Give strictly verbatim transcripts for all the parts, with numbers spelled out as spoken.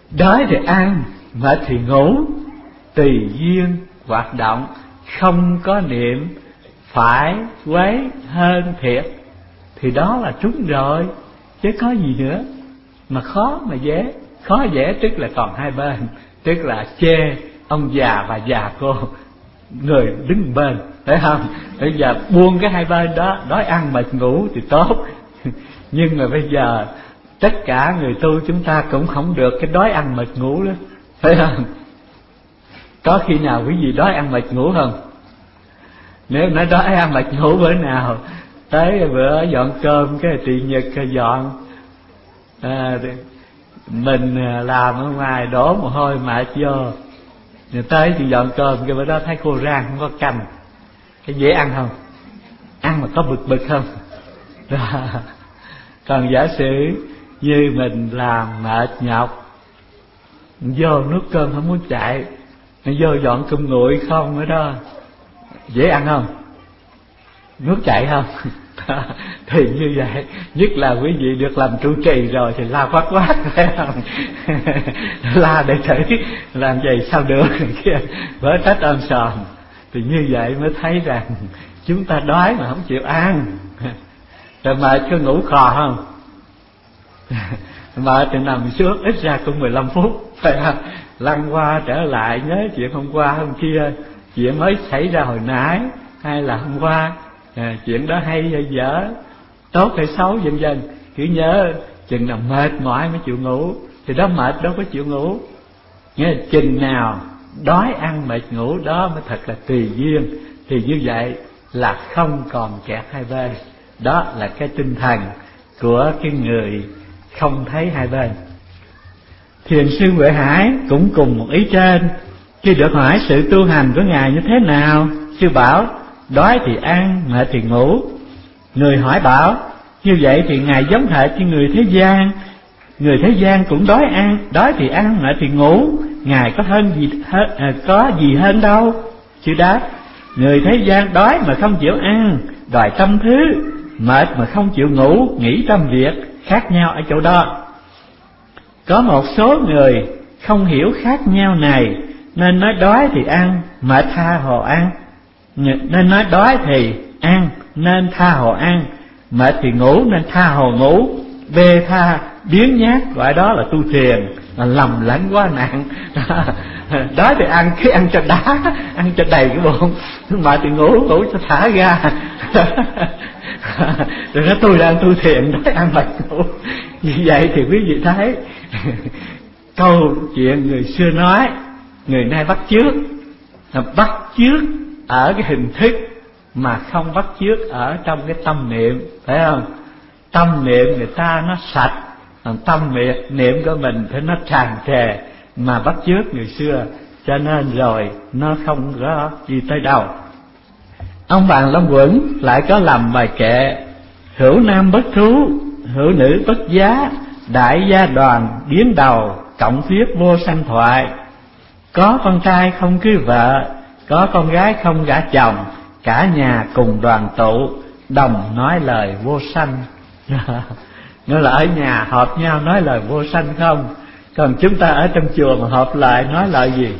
Đói thì ăn, mệt thì ngủ, tùy duyên hoạt động, không có niệm phải quấy hơn thiệt, thì đó là trúng rồi, chứ có gì nữa mà khó mà dễ. Khó dễ tức là còn hai bên, tức là chê ông già và già cô, người đứng bên, phải không? Bây giờ buông cái hai bên đó, đói ăn mệt ngủ thì tốt. Nhưng mà bây giờ tất cả người tu chúng ta cũng không được cái đói ăn mệt ngủ đó, phải không? Có khi nào quý vị đói ăn mệt ngủ không? Nếu nói đói ăn mệt ngủ bữa nào, tới bữa dọn cơm cái trị nhật dọn, à, mình làm ở ngoài đổ mồ hôi mệt vô, rồi tới thì dọn cơm cái bữa đó thấy khô rang không có canh, cái dễ ăn không? Ăn mà có bực bực không? Còn giả sử như mình làm mệt nhọc, vô nuốt cơm không muốn chạy, vô dọn cơm nguội không nữa đó, dễ ăn không? Nuốt chạy không? Thì như vậy, nhất là quý vị được làm trụ trì rồi thì la quát quát, phải không? La để thử làm vậy sao được kia, vỡ trách ôm sòm. Thì như vậy mới thấy rằng chúng ta đói mà không chịu ăn, rồi mệt cứ ngủ khò không? Mệt thì nằm xuống ít ra cũng mười lăm phút, phải không? Lăn qua trở lại nhớ chuyện hôm qua hôm kia, chuyện mới xảy ra hồi nãy hay là hôm qua, à, chuyện đó hay hay dở, tốt hay xấu vân vân, cứ nhớ chừng nào mệt mỏi mới chịu ngủ, thì đó mệt đâu có chịu ngủ. Nghe chừng nào đói ăn mệt ngủ đó mới thật là tùy duyên, thì như vậy là không còn kẹt hai bên. Đó là cái tinh thần của cái người không thấy hai bên. Thiền sư Huệ Hải cũng cùng một ý trên, khi được hỏi sự tu hành của ngài như thế nào, sư bảo đói thì ăn, mệt thì ngủ. Người hỏi bảo như vậy thì ngài giống hệt như người thế gian, người thế gian cũng đói ăn, đói thì ăn, mệt thì ngủ, ngài có hơn gì hơn, à, có gì hơn đâu. Sư đáp người thế gian đói mà không chịu ăn, đòi trăm thứ, mệt mà không chịu ngủ, nghĩ trăm việc, khác nhau ở chỗ đó. Có một số người không hiểu khác nhau này, nên nói đói thì ăn, mệt tha hồ ăn, nên nói đói thì ăn, nên tha hồ ăn, mệt thì ngủ, nên tha hồ ngủ. Bê tha biến nhát, gọi đó là tu thiền, là lầm lẫn quá nặng. Đói thì ăn, cái ăn cho đá, ăn cho đầy cái bụng, mệt thì ngủ, ngủ cho thả ra. Rồi nói tôi đang tu thiền, đói ăn mệt ngủ. Như vậy thì quý vị thấy câu chuyện người xưa nói, người nay bắt chước, bắt chước ở cái hình thức mà không bắt chước ở trong cái tâm niệm, phải không? Tâm niệm người ta nó sạch, còn tâm niệm niệm của mình thì nó tràn trề, mà bắt chước người xưa, cho nên rồi nó không có đi tới đâu. Ông Bàn Long Quẩn lại có làm bài kệ: hữu nam bất thú, hữu nữ bất giá, đại gia đoàn biến đầu, cộng thuyết vô sanh thoại. Có con trai không cưới vợ, có con gái không gả chồng, cả nhà cùng đoàn tụ, đồng nói lời vô sanh. Nghĩa là ở nhà họp nhau nói lời vô sanh không, còn chúng ta ở trong chùa mà họp lại nói lời gì?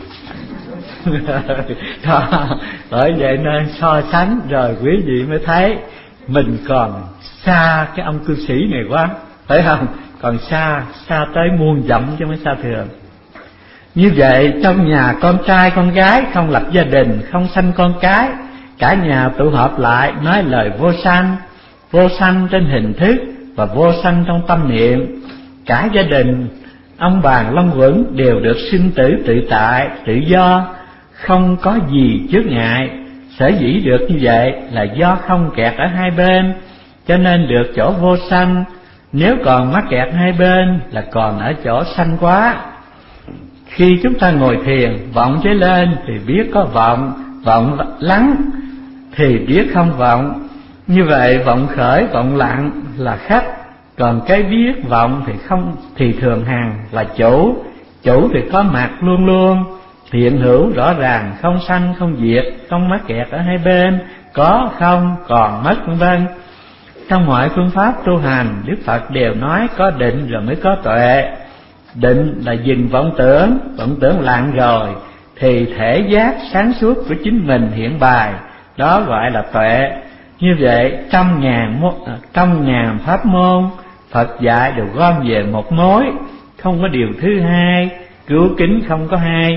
Đó, bởi vậy nên so sánh rồi quý vị mới thấy mình còn xa cái ông cư sĩ này quá, phải không? Còn xa, xa tới muôn dặm chứ không phải xa thường. Như vậy trong nhà con trai con gái không lập gia đình, không sanh con cái, cả nhà tụ họp lại nói lời vô sanh. Vô sanh trên hình thức và vô sanh trong tâm niệm. Cả gia đình ông Bàn Long Quẩn đều được sinh tử tự tại, tự do, không có gì chướng ngại. Sở dĩ được như vậy là do không kẹt ở hai bên, cho nên được chỗ vô sanh. Nếu còn mắc kẹt hai bên là còn ở chỗ sanh quá. Khi chúng ta ngồi thiền, vọng chế lên thì biết có vọng, vọng lắng thì biết không vọng. Như vậy vọng khởi, vọng lặng là khách, còn cái biết vọng thì không, thì thường hàng là chủ. Chủ thì có mặt luôn luôn, hiện hữu rõ ràng, không sanh không diệt, không mắc kẹt ở hai bên, có không còn mất vân vân. Trong mọi phương pháp tu hành, Đức Phật đều nói có định rồi mới có tuệ. định là dừng vọng tưởng, vọng tưởng lặng rồi thì thể giác sáng suốt của chính mình hiện bài, đó gọi là tuệ. Như vậy trăm ngàn trăm ngàn pháp môn Phật dạy đều gom về một mối, không có điều thứ hai, cứu kính không có hai.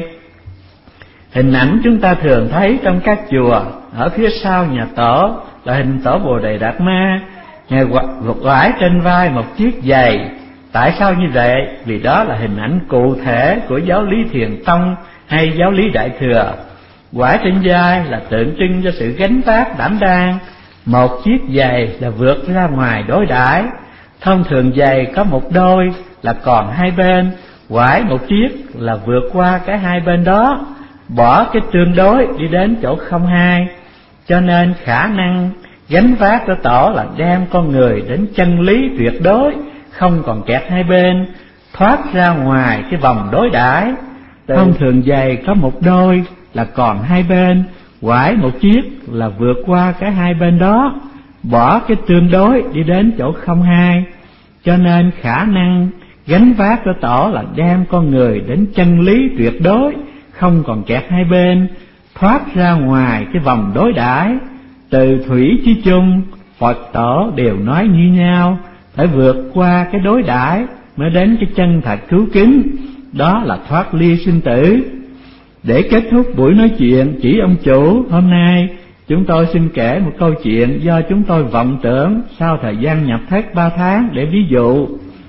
Hình ảnh chúng ta thường thấy trong các chùa, ở phía sau nhà tổ là hình tổ Bồ Đề Đạt Ma, Ngài quải trên vai một chiếc giày. Tại sao như vậy? Vì đó là hình ảnh cụ thể của giáo lý Thiền Tông hay giáo lý Đại Thừa. Quải trên vai là tượng trưng cho sự gánh vác đảm đang. Một chiếc giày là vượt ra ngoài đối đãi. Thông thường giày có một đôi là còn hai bên, quải một chiếc là vượt qua cái hai bên đó, bỏ cái tương đối đi đến chỗ không hai. Cho nên khả năng gánh vác của tổ là đem con người đến chân lý tuyệt đối, không còn kẹt hai bên, thoát ra ngoài cái vòng đối đãi. Thông thường giày có một đôi là còn hai bên, quải một chiếc là vượt qua cái hai bên đó, bỏ cái tương đối đi đến chỗ không hai. Cho nên khả năng gánh vác của tổ là đem con người đến chân lý tuyệt đối, không còn kẹt hai bên, thoát ra ngoài cái vòng đối đãi. Từ thủy chí chung, Phật tổ đều nói như nhau, phải vượt qua cái đối đãi mới đến cái chân thật cứu kính, đó là thoát ly sinh tử. Để kết thúc buổi nói chuyện chỉ ông chủ hôm nay, chúng tôi xin kể một câu chuyện do chúng tôi vọng tưởng sau thời gian nhập thất ba tháng để ví dụ.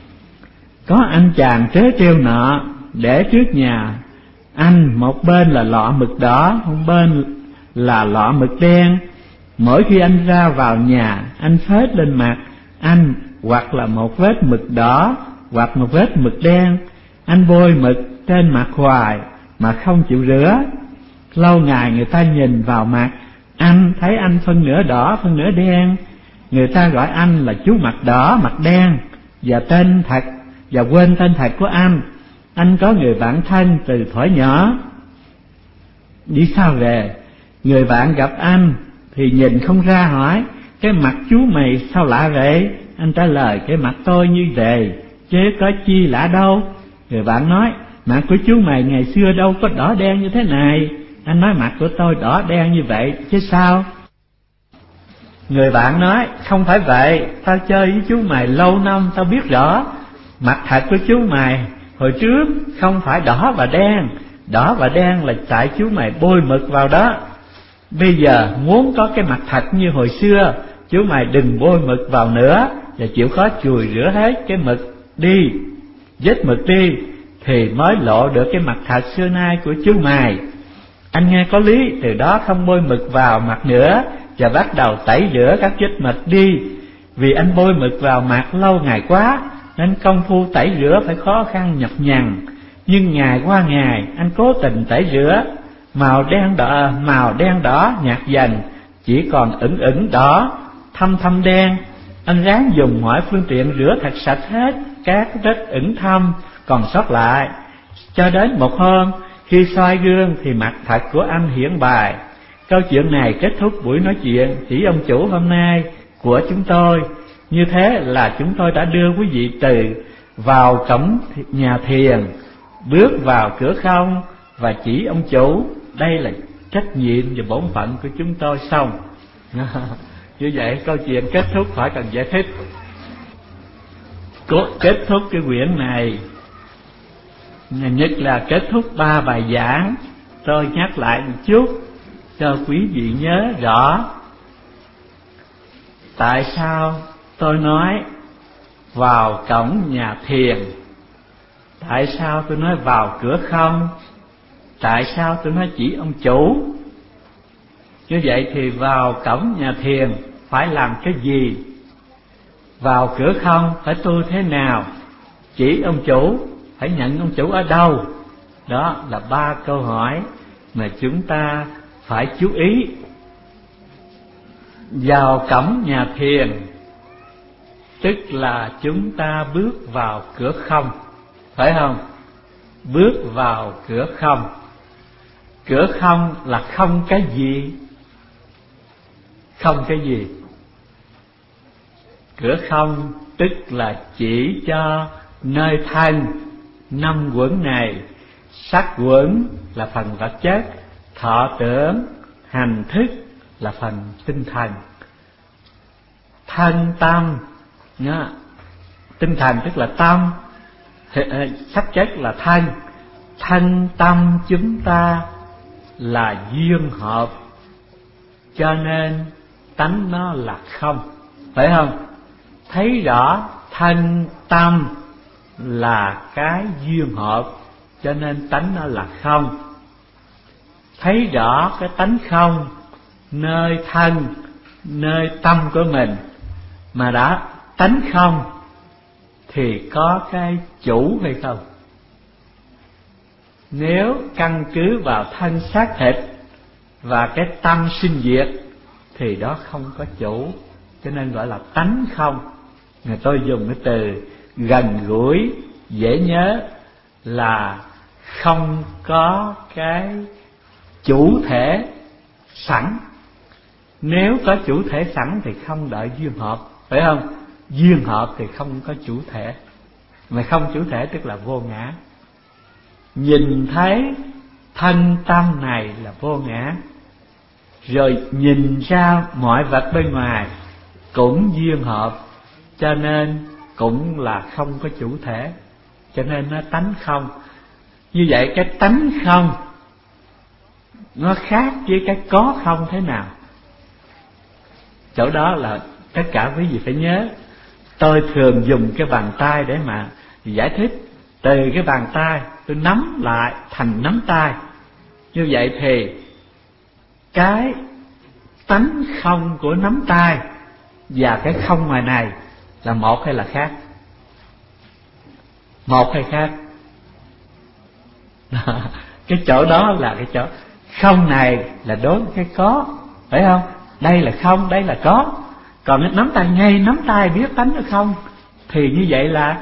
Có anh chàng trớ trêu nọ để trước nhà anh, một bên là lọ mực đỏ, một bên là lọ mực đen. Mỗi khi anh ra vào nhà, anh phết lên mặt anh hoặc là một vết mực đỏ hoặc một vết mực đen. Anh bôi mực trên mặt hoài mà không chịu rửa. Lâu ngày người ta nhìn vào mặt anh, thấy anh phân nửa đỏ phân nửa đen. Người ta gọi anh là chú mặt đỏ mặt đen và tên thật và quên tên thật của anh. Anh có người bạn thân từ thuở nhỏ. Đi sao về, người bạn gặp anh thì nhìn không ra, hỏi: cái mặt chú mày sao lạ vậy? Anh trả lời: cái mặt tôi như vậy chứ có chi lạ đâu. Người bạn nói: mặt của chú mày ngày xưa đâu có đỏ đen như thế này. Anh nói: mặt của tôi đỏ đen như vậy chứ sao. Người bạn nói: không phải vậy, tao chơi với chú mày lâu năm, tao biết rõ mặt thật của chú mày hồi trước không phải đỏ và đen. Đỏ và đen là tại chú mày bôi mực vào đó. Bây giờ muốn có cái mặt thật như hồi xưa, chú mày đừng bôi mực vào nữa, và chịu khó chùi rửa hết cái mực đi, vết mực đi, thì mới lộ được cái mặt thật xưa nay của chú mày. Anh nghe có lý, từ đó không bôi mực vào mặt nữa, và bắt đầu tẩy rửa các vết mực đi. Vì anh bôi mực vào mặt lâu ngày quá, nên công phu tẩy rửa phải khó khăn nhọc nhằn. Nhưng ngày qua ngày anh cố tình tẩy rửa, màu đen đỏ màu đen đỏ nhạt dần, chỉ còn ửng ửng đỏ, thâm thâm đen. Anh ráng dùng mọi phương tiện rửa thật sạch hết các vết ửng thâm còn sót lại. Cho đến một hôm, khi soi gương thì mặt thật của anh hiển bài. Câu chuyện này kết thúc buổi nói chuyện chỉ ông chủ hôm nay của chúng tôi. Như thế là chúng tôi đã đưa quý vị từ vào cổng nhà thiền, bước vào cửa không và chỉ ông chủ. Đây là trách nhiệm và bổn phận của chúng tôi xong. Như vậy câu chuyện kết thúc, khỏi cần giải thích. Kết thúc cái quyển này, nhất là kết thúc ba bài giảng. Tôi nhắc lại một chút cho quý vị nhớ rõ. Tại sao tôi nói vào cổng nhà thiền? Tại sao tôi nói vào cửa không? Tại sao tôi nói chỉ ông chủ? Như vậy thì vào cổng nhà thiền phải làm cái gì? Vào cửa không phải tu thế nào? Chỉ ông chủ phải nhận ông chủ ở đâu? Đó là ba câu hỏi mà chúng ta phải chú ý. Vào cổng nhà thiền tức là chúng ta bước vào cửa không, phải không? Bước vào cửa không. Cửa không là không cái gì? Không cái gì? Cửa không tức là chỉ cho nơi thân năm quẩn này. Sắc quẩn là phần vật chất, thọ tưởng, hành thức là phần tinh thần. Thân tâm nhá, tinh thần tức là tâm, sắc chất là thân. Thân tâm chúng ta là duyên hợp, cho nên tánh nó là không, phải không? Thấy rõ thân tâm là cái duyên hợp, cho nên tánh nó là không. Thấy rõ cái tánh không nơi thân, nơi tâm của mình, mà đã tánh không thì có cái chủ hay không? Nếu căn cứ vào thân xác thịt và cái tâm sinh diệt thì đó không có chủ, cho nên gọi là tánh không. Người tôi dùng cái từ gần gũi dễ nhớ là không có cái chủ thể sẵn. Nếu có chủ thể sẵn thì không đợi duyên hợp, phải không? Duyên hợp thì không có chủ thể, mà không chủ thể tức là vô ngã. Nhìn thấy thân tâm này là vô ngã, rồi nhìn ra mọi vật bên ngoài cũng duyên hợp, cho nên cũng là không có chủ thể, cho nên nó tánh không. Như vậy cái tánh không nó khác với cái có không thế nào? Chỗ đó là tất cả quý vị phải nhớ. Tôi thường dùng cái bàn tay để mà giải thích. Từ cái bàn tay tôi nắm lại thành nắm tay. Như vậy thì cái tánh không của nắm tay và cái không ngoài này là một hay là khác? Một hay khác? Cái chỗ đó là cái chỗ không này là đối với cái có, phải không? Đây là không, đây là có. Còn cái nắm tay, ngay nắm tay biết tánh là không, thì như vậy là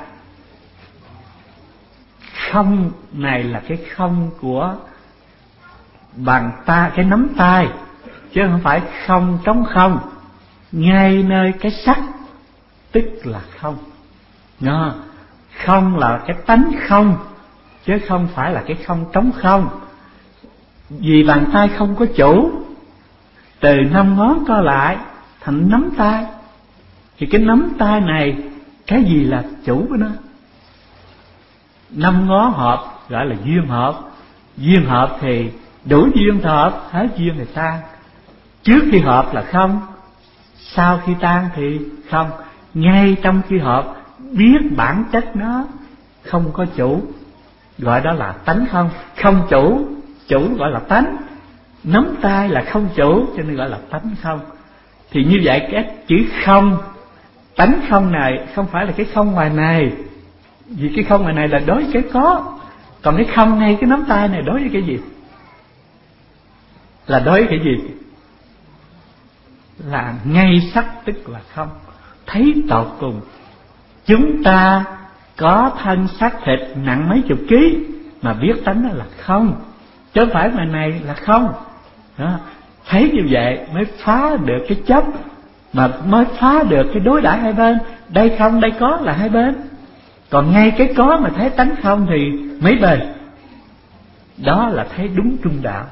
không này là cái không của bàn tay, cái nắm tay, chứ không phải không trống không. Ngay nơi cái sắc tức là không. Nó không là cái tánh không, chứ không phải là cái không trống không. Vì bàn tay không có chủ, từ năm ngón co lại thành nắm tay, thì cái nắm tay này cái gì là chủ của nó? Năm ngón hợp gọi là duyên hợp. Duyên hợp thì đủ duyên thì hợp, hết duyên thì tan. Trước khi hợp là không, sau khi tan thì không. Ngay trong khi hợp biết bản chất nó không có chủ, gọi đó là tánh không. Không chủ, chủ gọi là tánh. Nắm tay là không chủ, cho nên gọi là tánh không. Thì như vậy cái chữ không, tánh không này không phải là cái không ngoài này, vì cái không ngoài này là đối với cái có. Còn cái không ngay cái nắm tay này đối với cái gì? Là đối với cái gì? Là ngay sắc tức là không. Thấy tột cùng chúng ta có thân xác thịt nặng mấy chục ký mà biết tánh đó là không, chứ không phải ngoài này là không đó. Thấy như vậy mới phá được cái chấp, mà mới phá được cái đối đãi hai bên. Đây không, đây có là hai bên. Còn ngay cái có mà thấy tánh không thì mấy bên. Đó là thấy đúng trung đạo.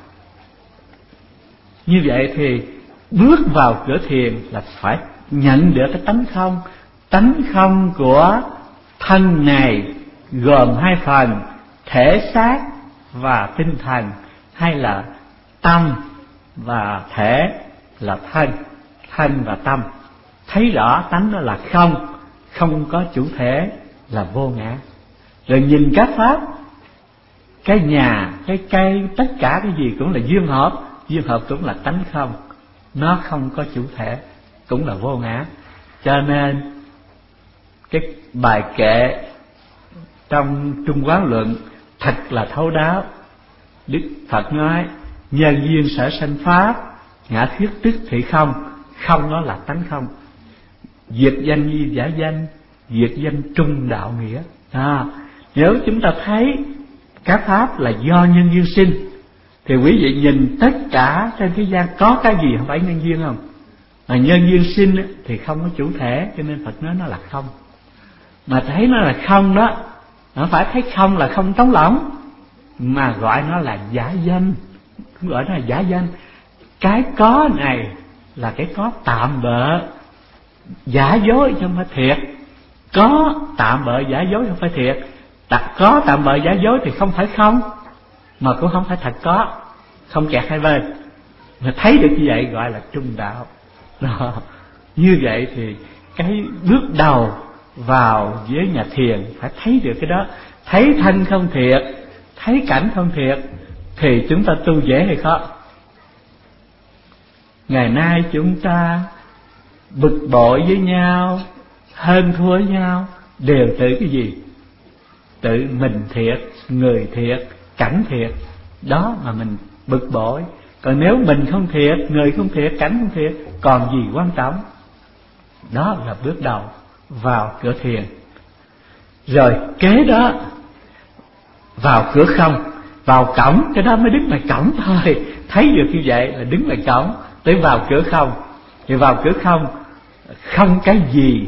Như vậy thì bước vào cửa thiền là phải nhận được cái tánh không. Tánh không của thân này gồm hai phần, thể xác và tinh thần, hay là tâm và thể là thân, thân và tâm. Thấy rõ tánh đó là không, không có chủ thể, là vô ngã. Rồi nhìn các pháp, cái nhà, cái cây, tất cả cái gì cũng là duyên hợp. Duyên hợp cũng là tánh không, nó không có chủ thể, cũng là vô ngã. Cho nên cái bài kệ trong Trung Quán Luận thật là thấu đáo. Đức Phật nói nhân duyên sở sanh pháp, ngã thuyết tức thị không. Không đó là tánh không. Diệt danh như giả danh, diệt danh trung đạo nghĩa. À, nếu chúng ta thấy các pháp là do nhân duyên sinh, thì quý vị nhìn tất cả trên thế gian có cái gì không phải nhân duyên không? Mà nhân duyên sinh thì không có chủ thể, cho nên Phật nói nó là không. Mà thấy nó là không đó Không phải thấy không là không trống lỏng, mà gọi nó là giả danh. Gọi nó là giả danh. Cái có này là cái có tạm bợ, giả dối chứ không phải thiệt. Có tạm bợ giả dối không phải thiệt. Có tạm bợ giả dối thì không phải không, mà cũng không phải thật có, không kẹt hai bên. Mà thấy được như vậy gọi là trung đạo. Đó. Như vậy thì cái bước đầu vào với nhà thiền phải thấy được cái đó. Thấy thân không thiệt, thấy cảnh không thiệt, thì chúng ta tu dễ hay khó? Ngày nay chúng ta bực bội với nhau, hơn thua với nhau, đều tự cái gì? Tự mình thiệt, người thiệt, cảnh thiệt. Đó mà mình bực bội. Còn nếu mình không thiệt, người không thiệt, cảnh không thiệt, còn gì quan trọng? Đó là bước đầu vào cửa thiền. Rồi kế đó vào cửa không, vào cổng, cái đó mới đứng ngoài cổng thôi. Thấy được như vậy là đứng ngoài cổng. Tới vào cửa không, thì vào cửa không, không cái gì.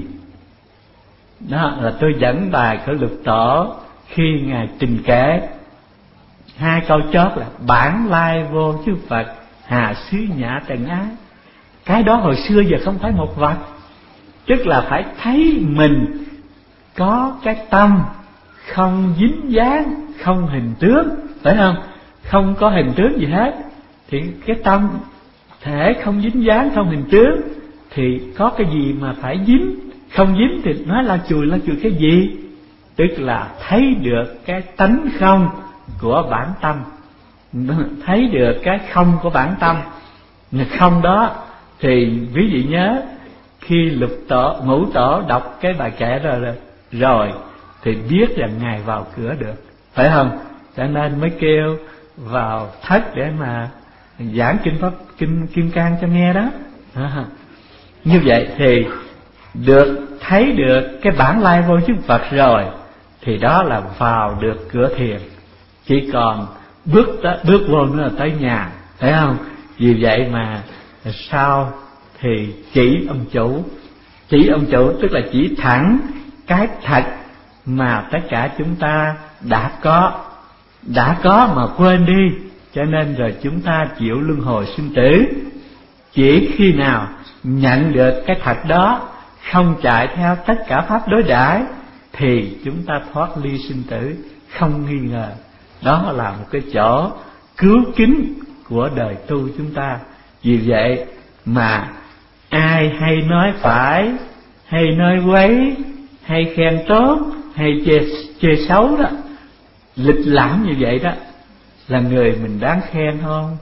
Đó là tôi dẫn bài của Lục Tổ khi Ngài trình kể hai câu chót là bản lai vô chư Phật, hà xứ nhã trần ái. Cái đó hồi xưa giờ không phải một vật, tức là phải thấy mình có cái tâm không dính dáng, không hình tướng, phải không? Không có hình tướng gì hết, thì cái tâm thể không dính dáng, không hình tướng, thì có cái gì mà phải dính? Không dính thì nói là chùi là chùi cái gì? Tức là thấy được cái tánh không của bản tâm, thấy được cái không của bản tâm. Không đó thì quý vị nhớ khi Lục Tổ, Ngũ Tổ đọc cái bài kệ rồi, rồi rồi thì biết rằng Ngài vào cửa được, phải không? Cho nên mới kêu vào thất để mà giảng kinh pháp kinh Kim Cang cho nghe đó. À, như vậy thì được thấy được cái bản lai vô chư Phật rồi, thì đó là vào được cửa thiền. Chỉ còn bước đó, bước vô nữa là tới nhà, phải không? Vì vậy mà sau thì chỉ ông chủ. Chỉ ông chủ tức là chỉ thẳng cái thật mà tất cả chúng ta đã có, đã có mà quên đi, cho nên rồi chúng ta chịu luân hồi sinh tử. Chỉ khi nào nhận được cái thật đó, không chạy theo tất cả pháp đối đãi, thì chúng ta thoát ly sinh tử, không nghi ngờ. Đó là một cái chỗ cứu kính của đời tu chúng ta. Vì vậy mà ai hay nói phải, hay nói quấy, hay khen tốt, hay chê, chê xấu đó, lịch lãm như vậy đó, là người mình đáng khen không?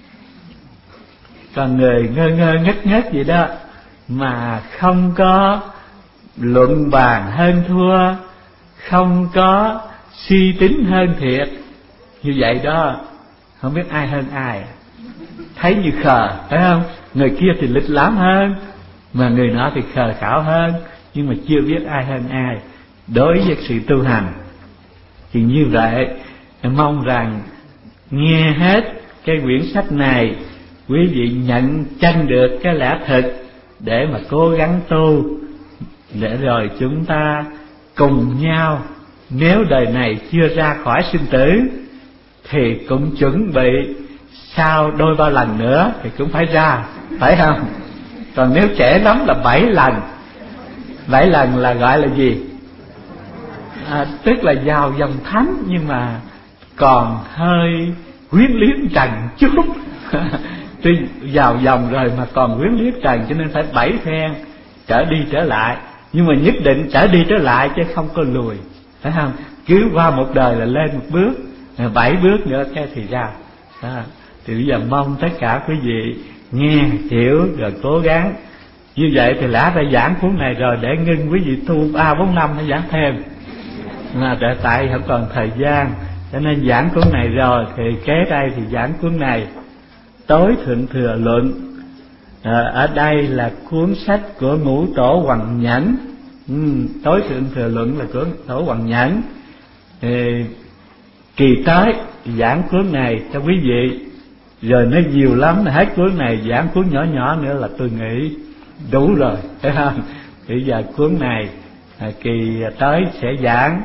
Còn người ngơ ngơ ngất ngất vậy đó, mà không có luận bàn hơn thua, không có suy tính hơn thiệt, như vậy đó không biết ai hơn ai, thấy như khờ, phải không? Người kia thì lịch lãm hơn, mà người nọ thì khờ khảo hơn, nhưng mà chưa biết ai hơn ai. Đối với sự tu hành thì như vậy, mong rằng nghe hết cái quyển sách này, quý vị nhận chân được cái lẽ thực để mà cố gắng tu, để rồi chúng ta cùng nhau, nếu đời này chưa ra khỏi sinh tử thì cũng chuẩn bị sau đôi ba lần nữa thì cũng phải ra, phải không? Còn nếu trẻ lắm là bảy lần. Bảy lần là gọi là gì? À, tức là vào dòng thánh, nhưng mà còn hơi quyến liếm trần chút. Tuy vào dòng rồi mà còn quyến liếm trần, cho nên phải bảy phen trở đi trở lại. Nhưng mà nhất định trở đi trở lại chứ không có lùi, phải không? Cứ qua một đời là lên một bước, bảy bước nữa cái thì ra đó. Thì bây giờ mong tất cả quý vị nghe hiểu rồi cố gắng. Như vậy thì lẽ ra giảng cuốn này rồi để ngưng quý vị tu ba bốn năm mới giảng thêm, mà tại không còn thời gian, cho nên giảng cuốn này rồi thì kế đây thì giảng cuốn này Tối Thượng Thừa Luận. À, ở đây là cuốn sách của Ngũ Tổ Hoằng Nhẫn. ừ, Tối Thượng Thừa Luận là của Tổ Hoằng Nhẫn. thì, Kỳ tới giảng cuốn này cho quý vị, rồi nó nhiều lắm, hết cuốn này giảng cuốn nhỏ nhỏ nữa là tôi nghĩ đủ rồi, phải không? Bây giờ cuốn này à, kỳ tới sẽ giảng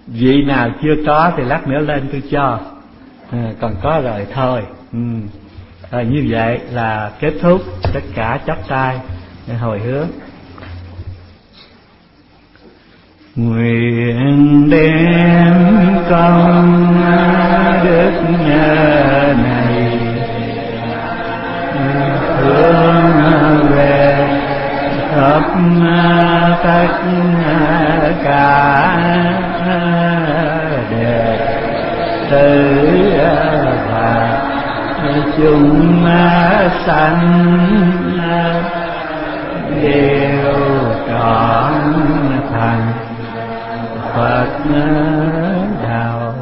vị nào chưa có thì lát nữa lên tôi cho, à, còn có rồi thôi. Ừ. Rồi như vậy là kết thúc, tất cả chắp tay hồi hướng. Nguyện đem công đức nhờ này hướng về khắp tất cả đệ tử và chúng sanh đều trọn thành Phật đạo.